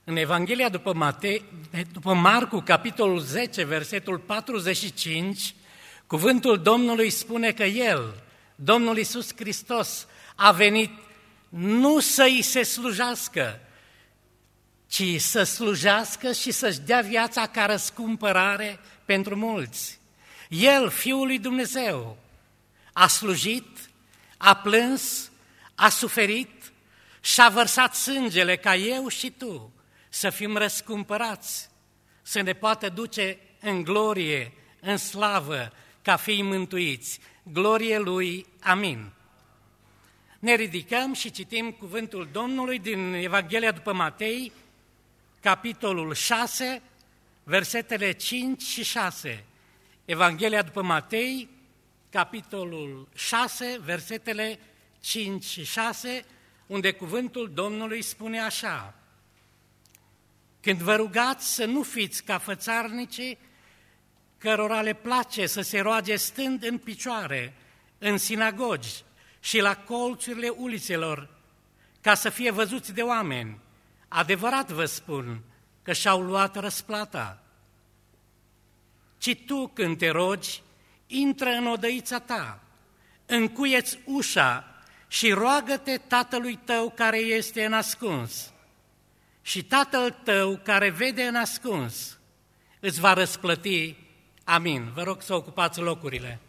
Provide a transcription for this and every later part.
În Evanghelia după Marcu, capitolul 10, versetul 45, cuvântul Domnului spune că El, Domnul Iisus Hristos, a venit nu să îi se slujească, ci să slujească și să-și dea viața ca răscumpărare pentru mulți. El, Fiul lui Dumnezeu, a slujit, a plâns, a suferit și a vărsat sângele ca eu și tu să fim răscumpărați, să ne poată duce în glorie, în slavă, ca fii mântuiți. Glorie Lui, amin. Ne ridicăm și citim cuvântul Domnului din Evanghelia după Matei, capitolul 6, versetele 5 și 6. Evanghelia după Matei, capitolul 6, versetele 5 și 6, unde cuvântul Domnului spune așa: Când vă rugați să nu fiți ca fățarnicii, cărora le place să se roage stând în picioare, în sinagogi și la colțurile ulițelor, ca să fie văzuți de oameni. Adevărat vă spun că și-au luat răsplata. Ci tu, când te rogi, intră în odăița ta, încuie-ți ușa și roagă-te Tatălui tău care este în ascuns. Și Tatăl tău care vede în ascuns îți va răsplăti. Amin. Vă rog să ocupați locurile.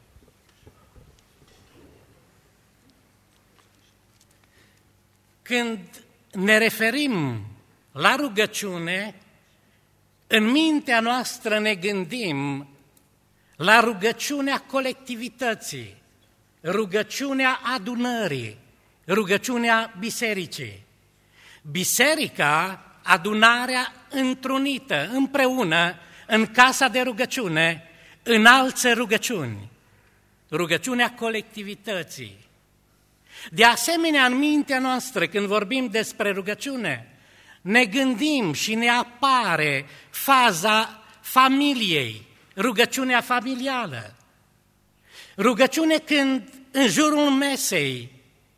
Când ne referim la rugăciune, în mintea noastră ne gândim la rugăciunea colectivității, rugăciunea adunării, rugăciunea bisericii. Biserica, adunarea întrunită, împreună, în casa de rugăciune, înalță rugăciuni, rugăciunea colectivității. De asemenea, în mintea noastră, când vorbim despre rugăciune, ne gândim și ne apare faza familiei, rugăciunea familială. Rugăciune când în jurul mesei,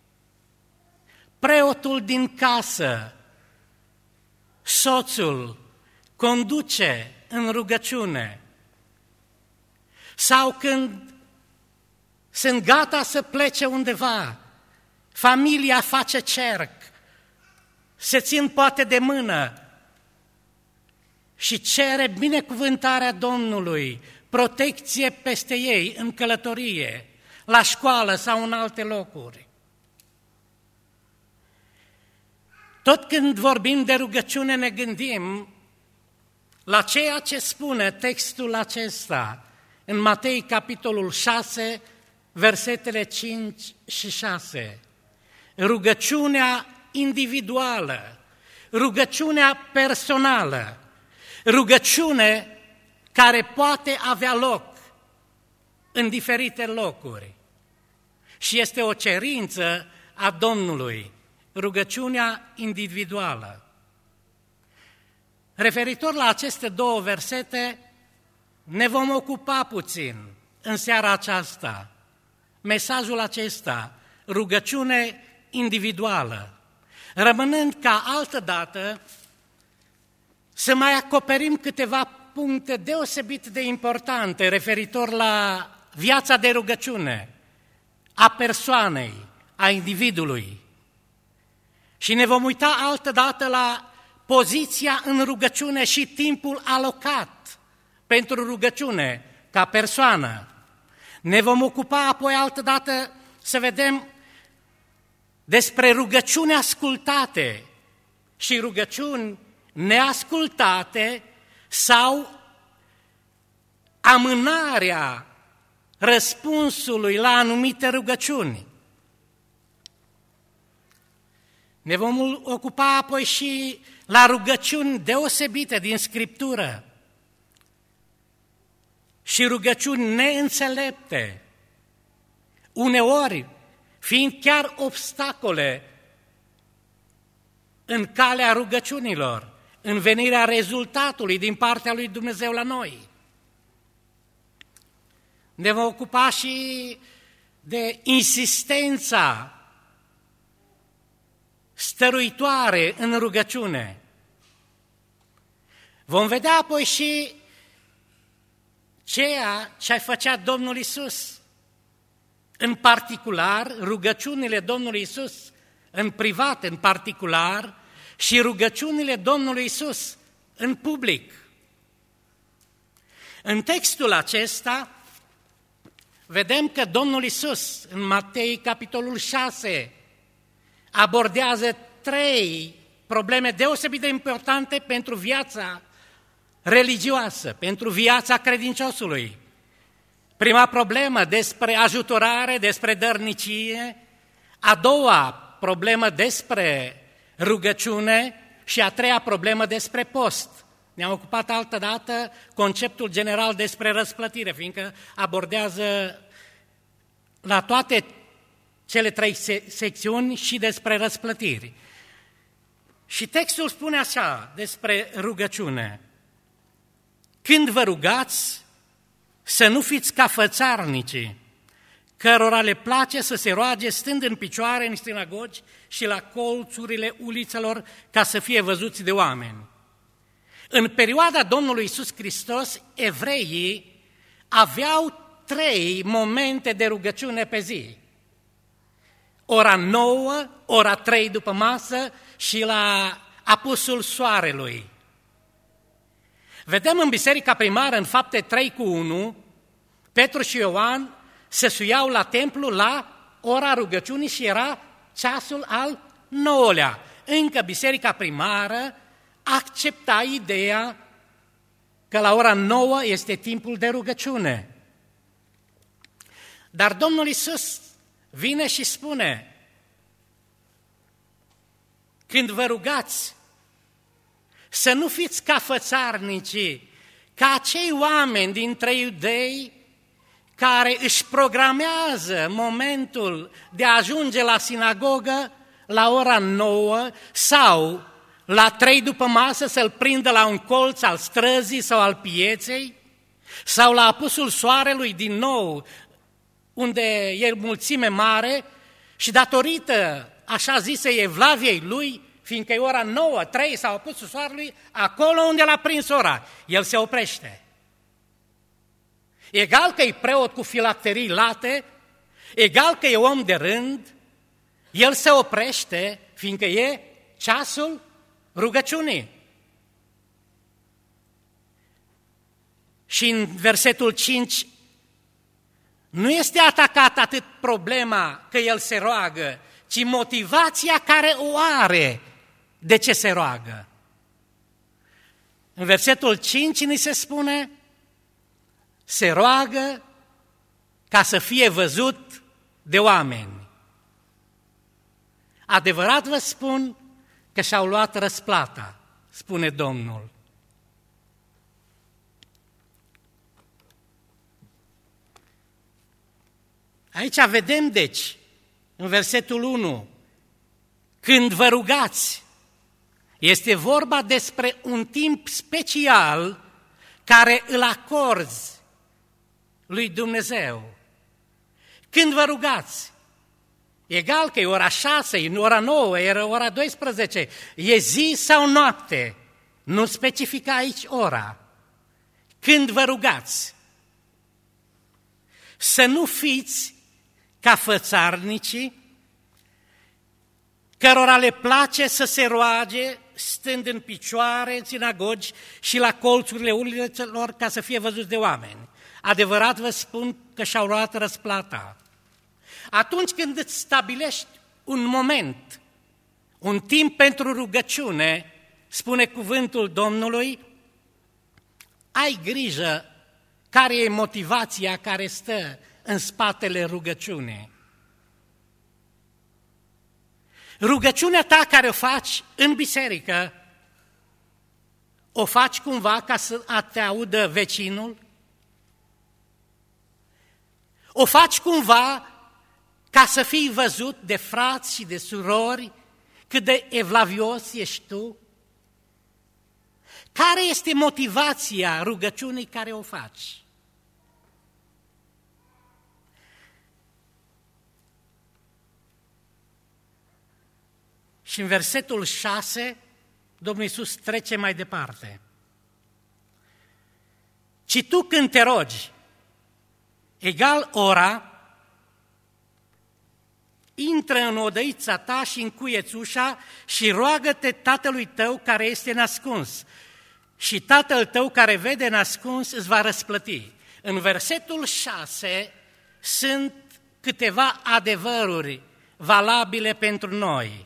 preotul din casă, soțul, conduce în rugăciune, sau când sunt gata să plece undeva, familia face cerc, se țin poate de mână și cere binecuvântarea Domnului, protecție peste ei în călătorie, la școală sau în alte locuri. Tot când vorbim de rugăciune ne gândim la ceea ce spune textul acesta în Matei, capitolul 6, versetele 5 și 6. Rugăciunea individuală, rugăciunea personală, rugăciune care poate avea loc în diferite locuri. Și este o cerință a Domnului, rugăciunea individuală. Referitor la aceste două versete, ne vom ocupa puțin în seara aceasta. Mesajul acesta, rugăciune individuală, rămânând ca altădată să mai acoperim câteva puncte deosebit de importante referitor la viața de rugăciune a persoanei, a individului. Și ne vom uita altădată la poziția în rugăciune și timpul alocat pentru rugăciune ca persoană. Ne vom ocupa apoi altădată să vedem despre rugăciuni ascultate și rugăciuni neascultate sau amânarea răspunsului la anumite rugăciuni. Ne vom ocupa apoi și la rugăciuni deosebite din Scriptură și rugăciuni neînțelepte, uneori fiind chiar obstacole în calea rugăciunilor, în venirea rezultatului din partea lui Dumnezeu la noi. Ne vom ocupa și de insistența stăruitoare în rugăciune Vom vedea apoi și ceea ce făcea Domnul Iisus. În particular, rugăciunile Domnului Iisus, în privat, în particular, și rugăciunile Domnului Iisus, în public. În textul acesta, vedem că Domnul Iisus, în Matei, capitolul 6, abordează 3 probleme deosebit de importante pentru viața religioasă, pentru viața credinciosului. Prima problemă despre ajutorare, despre dărnicie, a doua problemă despre rugăciune și a treia problemă despre post. Ne-am ocupat altădată conceptul general despre răsplătire, fiindcă abordează la toate cele 3 secțiuni și despre răsplătiri. Și textul spune așa despre rugăciune: când vă rugați, să nu fiți ca fățarnicii, cărora le place să se roage stând în picioare în sinagogi și la colțurile ulițelor ca să fie văzuți de oameni. În perioada Domnului Iisus Hristos, evreii aveau 3 momente de rugăciune pe zi. Ora 9, ora 3 după masă și la apusul soarelui. Vedem în biserica primară, în Fapte 3:1, Petru și Ioan se suiau la templu la ora rugăciunii și era ceasul al 9-lea. Încă biserica primară accepta ideea că la ora 9 este timpul de rugăciune. Dar Domnul Iisus vine și spune: când vă rugați, să nu fiți ca fățarnicii, ca acei oameni dintre iudei care își programează momentul de a ajunge la sinagogă la ora 9 sau la 3 după masă să-l prindă la un colț al străzii sau al pieței, sau la apusul soarelui din nou, unde e mulțime mare și datorită așa zisei evlaviei lui, fiindcă e ora 9, 3 sau apusul soarelui, acolo unde l-a prins ora, el se oprește. Egal că e preot cu filacterii late, egal că e om de rând, el se oprește, fiindcă e ceasul rugăciunii. Și în versetul 5 nu este atacat atât problema că el se roagă, ci motivația care o are de ce se roagă. În versetul 5 ni se spune: se roagă ca să fie văzut de oameni. Adevărat vă spun că și-au luat răsplata, spune Domnul. Aici vedem, deci, în versetul 1, când vă rugați, este vorba despre un timp special care îl acorzi lui Dumnezeu. Când vă rugați, egal că e ora 6, e ora 9, e ora 12, e zi sau noapte, nu specifică aici ora. Când vă rugați, să nu fiți ca fățarnicii, cărora le place să se roage stând în picioare în sinagogi și la colțurile ulițelor ca să fie văzuți de oameni. Adevărat vă spun că și-au luat răsplata. Atunci când îți stabilești un moment, un timp pentru rugăciune, spune cuvântul Domnului, ai grijă care e motivația care stă în spatele rugăciunii. Rugăciunea ta care o faci în biserică, o faci cumva ca să te audă vecinul? O faci cumva ca să fii văzut de frați și de surori cât de evlavios ești tu? Care este motivația rugăciunii care o faci? Și în versetul 6, Domnul Iisus trece mai departe. ci tu când te rogi, egal ora, intră în odăița ta și încuieți ușa și roagă-te tatălui tău care este nascuns. Și tatăl tău care vede nascuns îți va răsplăti. În versetul 6 sunt câteva adevăruri valabile pentru noi.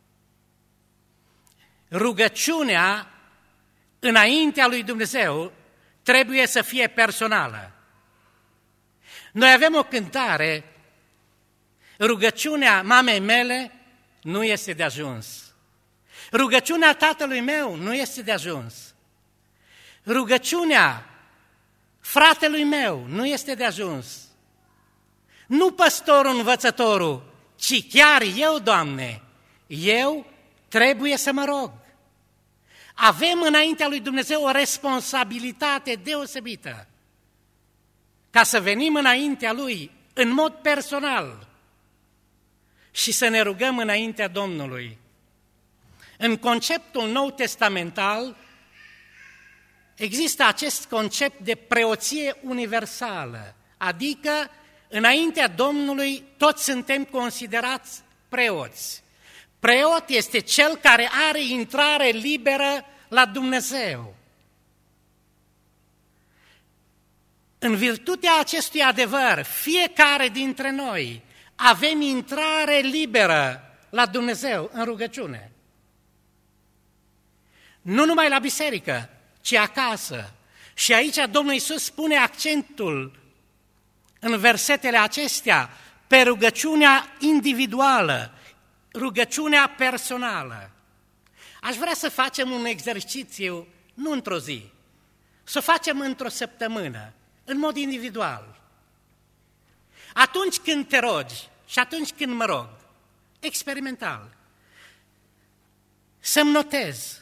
Rugăciunea înaintea lui Dumnezeu trebuie să fie personală. Noi avem o cântare, rugăciunea mamei mele nu este de ajuns. Rugăciunea tatălui meu nu este de ajuns. Rugăciunea fratelui meu nu este de ajuns. Nu păstorul, învățătorul, ci chiar eu, Doamne, eu trebuie să mă rog. Avem înaintea lui Dumnezeu o responsabilitate deosebită ca să venim înaintea Lui în mod personal și să ne rugăm înaintea Domnului. În conceptul nou testamental există acest concept de preoție universală, adică înaintea Domnului toți suntem considerați preoți. Preot este cel care are intrare liberă la Dumnezeu. În virtutea acestui adevăr, fiecare dintre noi avem intrare liberă la Dumnezeu în rugăciune. Nu numai la biserică, ci acasă. Și aici Domnul Iisus pune accentul în versetele acestea pe rugăciunea individuală, rugăciunea personală. Aș vrea să facem un exercițiu, nu într-o zi, să o facem într-o săptămână, în mod individual. Atunci când te rogi și atunci când mă rog, experimental, să-mi notez.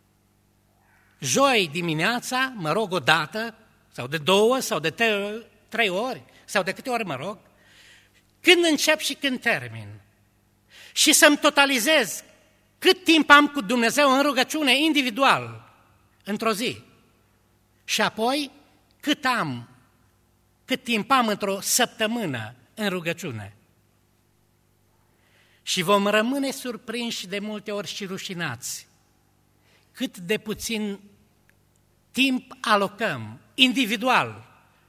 Joi dimineața mă rog o dată, sau de 2, sau de 3 ori, sau de câte ori mă rog, când încep și când termin. Și să-mi totalizez cât timp am cu Dumnezeu în rugăciune individual, într-o zi. Și apoi cât timp am într-o săptămână în rugăciune. Și vom rămâne surprinși de multe ori și rușinați cât de puțin timp alocăm individual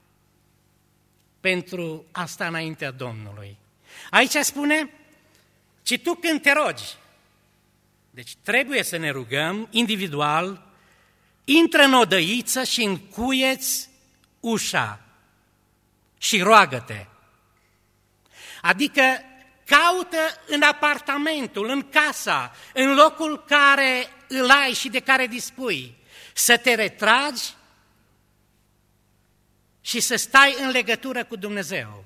pentru asta înaintea Domnului. Aici spune, ci tu când te rogi, deci trebuie să ne rugăm individual, intră în odăiță și încuieți ușa și roagă-te. Adică caută în apartamentul, în casa, în locul care îl ai și de care dispui, să te retragi și să stai în legătură cu Dumnezeu.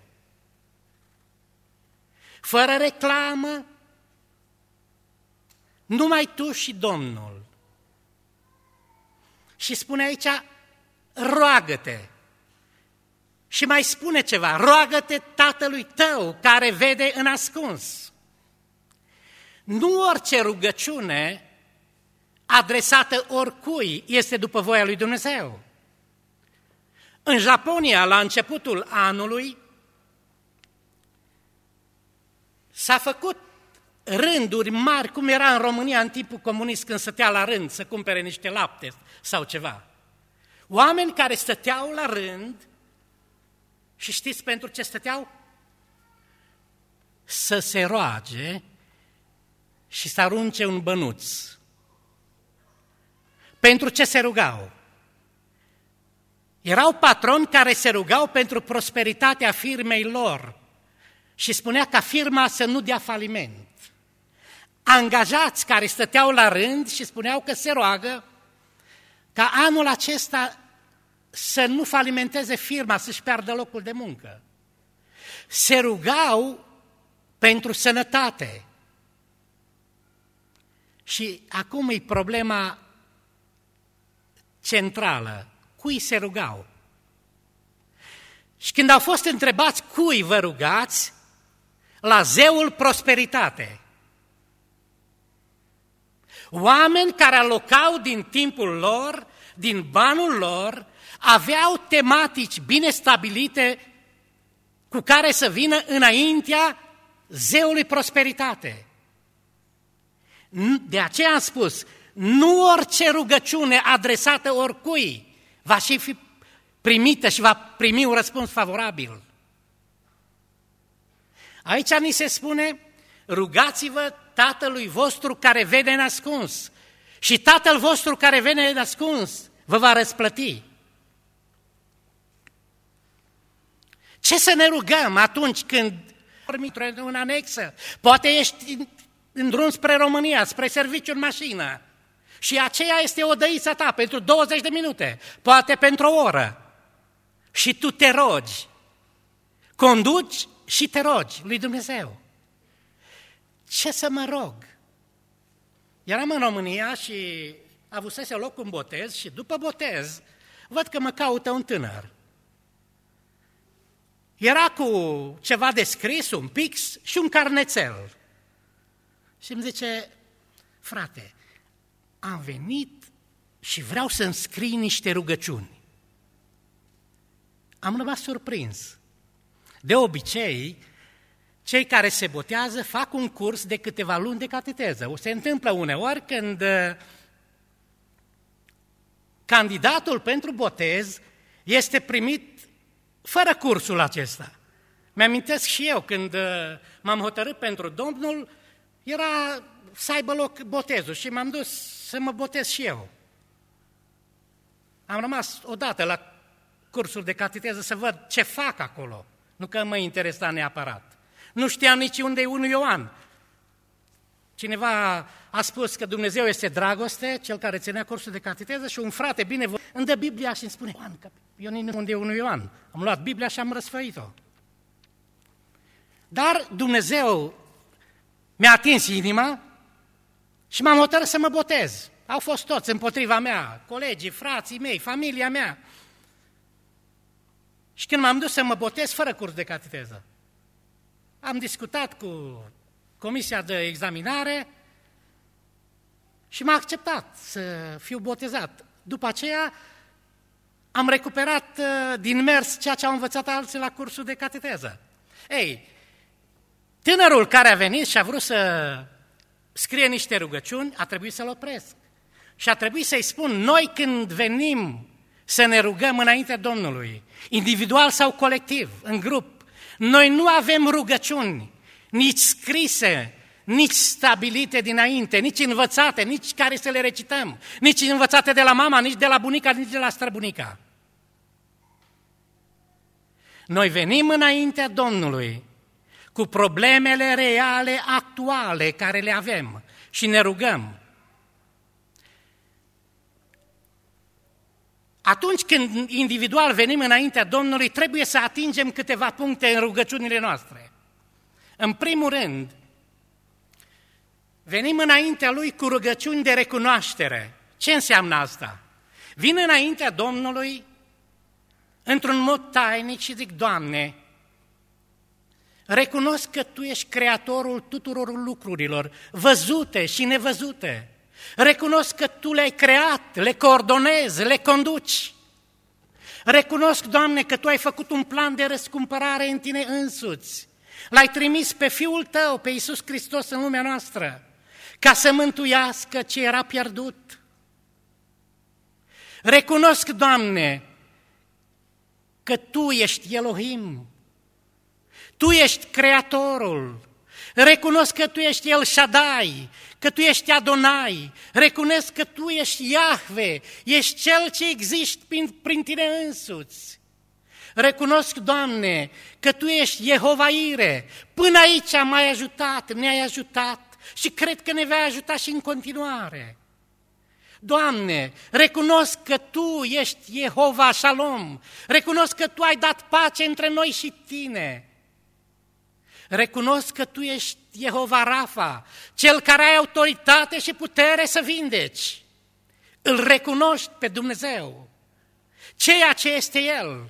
Fără reclamă, numai tu și Domnul. Și spune aici, roagă-te. Și mai spune ceva, roagă-te Tatălui tău care vede în ascuns. Nu orice rugăciune adresată oricui este după voia lui Dumnezeu. În Japonia, la începutul anului, s-a făcut rânduri mari, cum era în România în timpul comunist, când stătea la rând să cumpere niște lapte sau ceva. Oameni care stăteau la rând și știți pentru ce stăteau? Să se roage și să arunce un bănuț. Pentru ce se rugau? Erau patroni care se rugau pentru prosperitatea firmei lor și spunea ca firma să nu dea faliment. Angajați care stăteau la rând și spuneau că se roagă ca anul acesta să nu falimenteze firma, să-și piardă locul de muncă. Se rugau pentru sănătate. Și acum e problema centrală. Cui se rugau? Și când au fost întrebați cui vă rugați, la zeul prosperitate. Oameni care alocau din timpul lor, din banul lor, aveau tematici bine stabilite cu care să vină înaintea zeului prosperitate. De aceea am spus, nu orice rugăciune adresată oricui va fi primită și va primi un răspuns favorabil. Aici ni se spune, rugați-vă Tatălui vostru care vede în ascuns și Tatăl vostru care vede în ascuns vă va răsplăti. Ce să ne rugăm atunci când în anexă? Poate ești în drum spre România, spre serviciu în mașină și aceea este odăița ta pentru 20 de minute, poate pentru o oră și tu te rogi, conduci și te rogi lui Dumnezeu. Ce să mă rog? Eram în România și avusese loc un botez și după botez văd că mă caută un tânăr. Era cu ceva de scris, un pix și un carnețel. Și îmi zice, frate, am venit și vreau să-mi scrii niște rugăciuni. Am rămas surprins. De obicei, cei care se botează fac un curs de câteva luni de cateheză. Se întâmplă uneori când candidatul pentru botez este primit fără cursul acesta. Mi-amintesc și eu, când m-am hotărât pentru Domnul, era să aibă loc botezul și m-am dus să mă botez și eu. Am rămas odată la cursul de cateheză să văd ce fac acolo, nu că mă interesa neapărat. Nu știam nici unde e 1 Ioan. Cineva a spus că Dumnezeu este dragoste, cel care ținea cursul de cateheză și un frate binevoit îmi dă Biblia și îmi spune, Ioan, că eu nici nu unde e 1 Ioan. Am luat Biblia și am răsfăit-o. Dar Dumnezeu mi-a atins inima și m-am hotărât să mă botez. Au fost toți împotriva mea, colegii, frații mei, familia mea. Și când m-am dus să mă botez fără curs de cateheză, am discutat cu comisia de examinare și m-a acceptat să fiu botezat. După aceea am recuperat din mers ceea ce au învățat alții la cursul de cateheză. Ei, tânărul care a venit și a vrut să scrie niște rugăciuni, a trebuit să-l opresc. Și a trebuit să-i spun, noi când venim să ne rugăm înaintea Domnului, individual sau colectiv, în grup, noi nu avem rugăciuni, nici scrise, nici stabilite dinainte, nici învățate, nici care să le recităm, nici învățate de la mama, nici de la bunica, nici de la străbunica. Noi venim înaintea Domnului cu problemele reale, actuale, care le avem și ne rugăm. Atunci când individual venim înaintea Domnului, trebuie să atingem câteva puncte în rugăciunile noastre. În primul rând, venim înaintea Lui cu rugăciuni de recunoaștere. Ce înseamnă asta? Vin înaintea Domnului într-un mod tainic și zic, Doamne, recunosc că Tu ești creatorul tuturor lucrurilor, văzute și nevăzute. Recunosc că Tu le-ai creat, le coordonezi, le conduci. Recunosc, Doamne, că Tu ai făcut un plan de răscumpărare în Tine însuți. L-ai trimis pe Fiul Tău, pe Iisus Hristos, în lumea noastră, ca să mântuiască ce era pierdut. Recunosc, Doamne, că Tu ești Elohim, Tu ești Creatorul. Recunosc că Tu ești El Shaddai, că Tu ești Adonai, recunosc că Tu ești Iahve, ești Cel ce existi prin Tine însuți. Recunosc, Doamne, că Tu ești Jehova Ire, până aici m-ai ajutat, ne-ai ajutat și cred că ne vei ajuta și în continuare. Doamne, recunosc că Tu ești Jehova Shalom, recunosc că Tu ai dat pace între noi și Tine. Recunosc că Tu ești Jehova Rafa, Cel care ai autoritate și putere să vindeci. Îl recunoști pe Dumnezeu, ceea ce este El.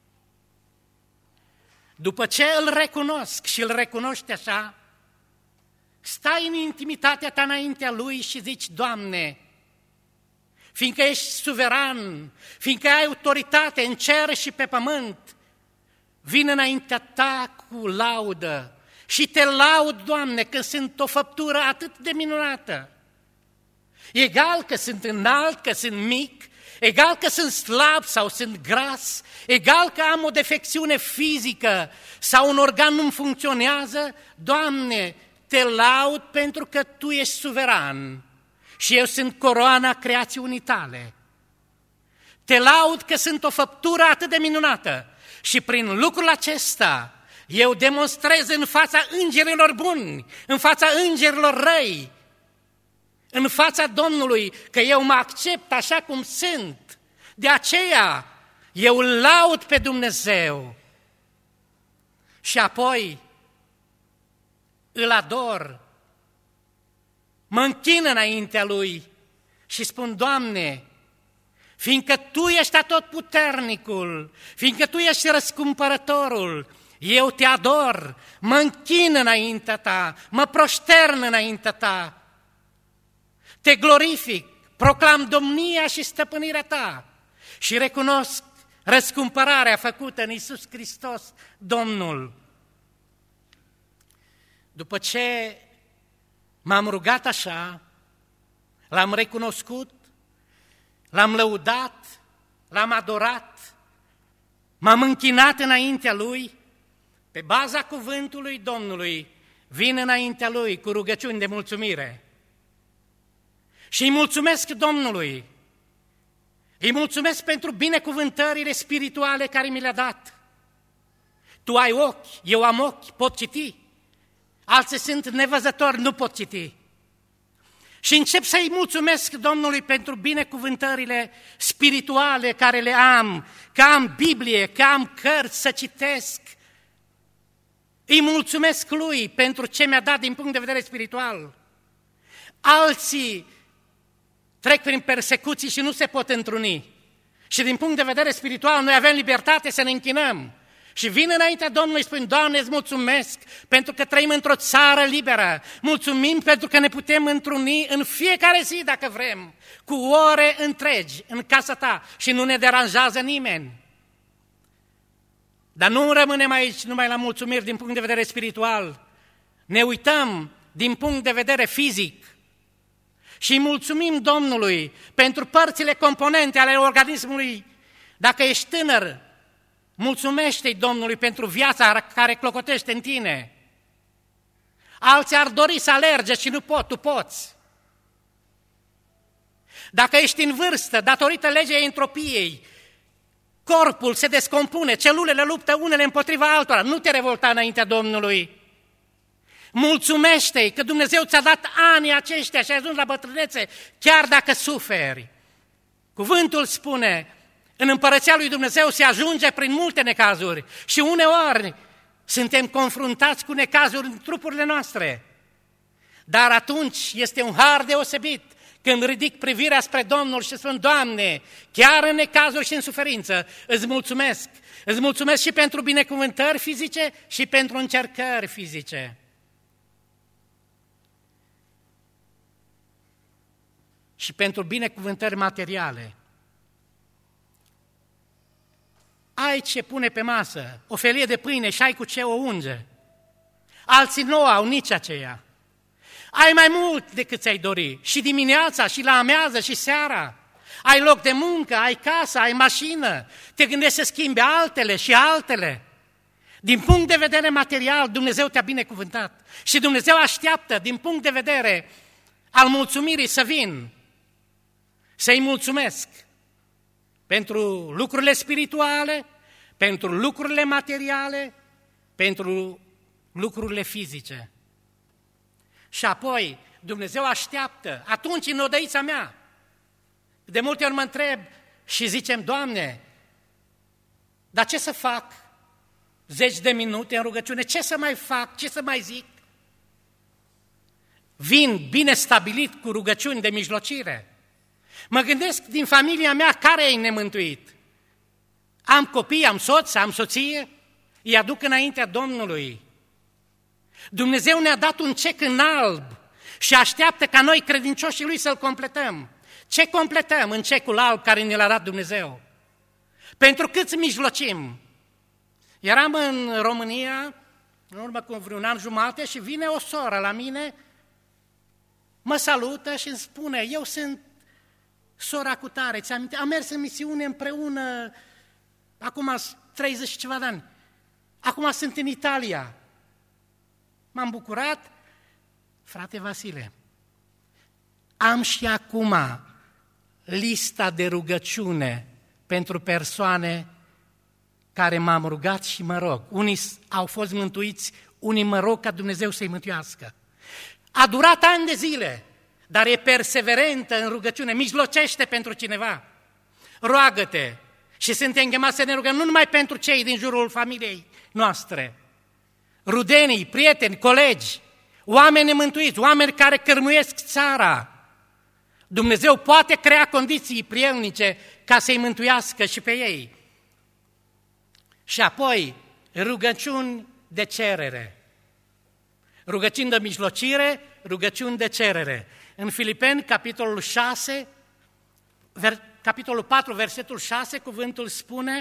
După ce îl recunosc și îl recunoști așa, stai în intimitatea ta înaintea Lui și zici, Doamne, fiindcă ești suveran, fiindcă ai autoritate în cer și pe pământ, vin înaintea ta cu laudă și te laud, Doamne, că sunt o făptură atât de minunată. Egal că sunt înalt, că sunt mic, egal că sunt slab sau sunt gras, egal că am o defecțiune fizică sau un organ nu funcționează, Doamne, te laud pentru că Tu ești suveran și eu sunt coroana creațiunii Tale. Te laud că sunt o făptură atât de minunată și prin lucrul acesta eu demonstrez în fața îngerilor buni, în fața îngerilor răi, în fața Domnului că eu mă accept așa cum sunt. De aceea eu îl laud pe Dumnezeu și apoi îl ador, mă închin înaintea Lui și spun, Doamne, fiindcă Tu ești atotputernicul, fiindcă Tu ești răscumpărătorul, eu Te ador, mă închin înaintea Ta, mă prostern înaintea Ta, Te glorific, proclam domnia și stăpânirea Ta și recunosc răscumpărarea făcută în Iisus Hristos, Domnul. După ce m-am rugat așa, L-am recunoscut, L-am lăudat, L-am adorat, m-am închinat înaintea Lui, pe baza cuvântului Domnului, vin înaintea Lui cu rugăciuni de mulțumire. Și îi mulțumesc Domnului, îi mulțumesc pentru binecuvântările spirituale care mi le-a dat. Tu ai ochi, eu am ochi, pot citi. Alții sunt nevăzători, nu pot citi. Și încep să-i mulțumesc Domnului pentru binecuvântările spirituale care le am, că am Biblie, că am cărți să citesc. Îi mulțumesc Lui pentru ce mi-a dat din punct de vedere spiritual. Alții trec prin persecuții și nu se pot întruni. Și din punct de vedere spiritual noi avem libertate să ne închinăm. Și vin înaintea Domnului și spun, Doamne, îți mulțumesc pentru că trăim într-o țară liberă. Mulțumim pentru că ne putem întruni în fiecare zi, dacă vrem, cu ore întregi în casa Ta și nu ne deranjează nimeni. Dar nu rămânem aici numai la mulțumiri din punct de vedere spiritual. Ne uităm din punct de vedere fizic și îi mulțumim Domnului pentru părțile componente ale organismului. Dacă ești tânăr, mulțumește-i Domnului pentru viața care clocotește în tine. Alții ar dori să alerge și nu pot, tu poți. Dacă ești în vârstă, datorită legii entropiei, corpul se descompune, celulele luptă unele împotriva altora, nu te revolta înaintea Domnului. Mulțumește-i că Dumnezeu ți-a dat anii aceștia și ai ajuns la bătrânețe, chiar dacă suferi. Cuvântul spune, în împărăția lui Dumnezeu se ajunge prin multe necazuri și uneori suntem confruntați cu necazuri în trupurile noastre. Dar atunci este un har deosebit când ridic privirea spre Domnul și spun, Doamne, chiar în necazuri și în suferință, îți mulțumesc. Îți mulțumesc și pentru binecuvântări fizice și pentru încercări fizice. Și pentru binecuvântări materiale. Ai ce pune pe masă, o felie de pâine și ai cu ce o unge. Alții nu au nici aceea. Ai mai mult decât ți-ai dori, și dimineața, și la amiază, și seara. Ai loc de muncă, ai casă, ai mașină, te gândești să schimbi altele și altele. Din punct de vedere material, Dumnezeu te-a binecuvântat și Dumnezeu așteaptă, din punct de vedere al mulțumirii, să vin, să-i mulțumesc pentru lucrurile spirituale, pentru lucrurile materiale, pentru lucrurile fizice. Și apoi Dumnezeu așteaptă, atunci în odăița mea. De multe ori mă întreb și zicem, Doamne, dar ce să fac? 10 de minute în rugăciune, ce să mai fac, ce să mai zic? Vin bine stabilit cu rugăciuni de mijlocire. Mă gândesc din familia mea care e nemântuit. Am copii, am soț, am soție, îi aduc înaintea Domnului. Dumnezeu ne-a dat un cec în alb și așteaptă ca noi, credincioșii Lui, să-l completăm. Ce completăm în cecul alb care ne l-a dat Dumnezeu? Pentru câți mijlocim? Eram în România, în urmă cu vreun an jumate, și vine o soră la mine, mă salută și îmi spune: eu sunt sora cutare, ți-am aminte? Am mers în misiune împreună acum 30 și ceva de ani. Acum sunt în Italia. M-am bucurat. Frate Vasile, am și acum lista de rugăciune pentru persoane care m-am rugat și mă rog. Unii au fost mântuiți, unii mă rog ca Dumnezeu să-i mântuiască. A durat ani de zile, dar e perseverentă în rugăciune, mijlocește pentru cineva. Roagă-te și suntem chemați să ne rugăm nu numai pentru cei din jurul familiei noastre, rudenii, prieteni, colegi, oameni mântuiți, oameni care cărmuiesc țara. Dumnezeu poate crea condiții prielnice ca să-i mântuiască și pe ei. Și apoi rugăciuni de cerere. Rugăciuni de mijlocire, rugăciuni de cerere. În Filipeni, capitolul 6, capitolul 4, versetul 6, cuvântul spune: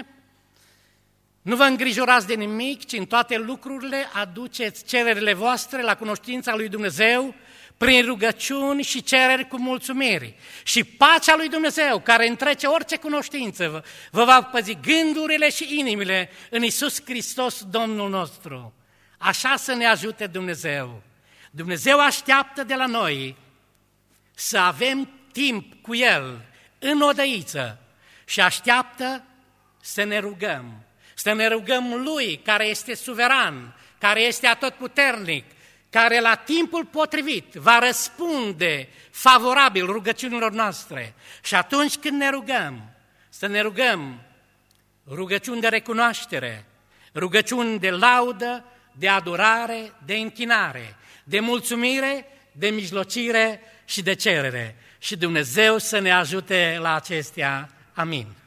nu vă îngrijorați de nimic, ci în toate lucrurile aduceți cererile voastre la cunoștința lui Dumnezeu prin rugăciuni și cereri cu mulțumiri. Și pacea lui Dumnezeu, care întrece orice cunoștință, vă va păzi gândurile și inimile în Iisus Hristos, Domnul nostru. Așa să ne ajute Dumnezeu. Dumnezeu așteaptă de la noi să avem timp cu El în odăiță și așteaptă să ne rugăm. Să ne rugăm Lui, care este suveran, care este atotputernic, care la timpul potrivit va răspunde favorabil rugăciunilor noastre. Și atunci când ne rugăm, să ne rugăm rugăciuni de recunoaștere, rugăciuni de laudă, de adorare, de închinare, de mulțumire, de mijlocire și de cerere. Și Dumnezeu să ne ajute la acestea. Amin.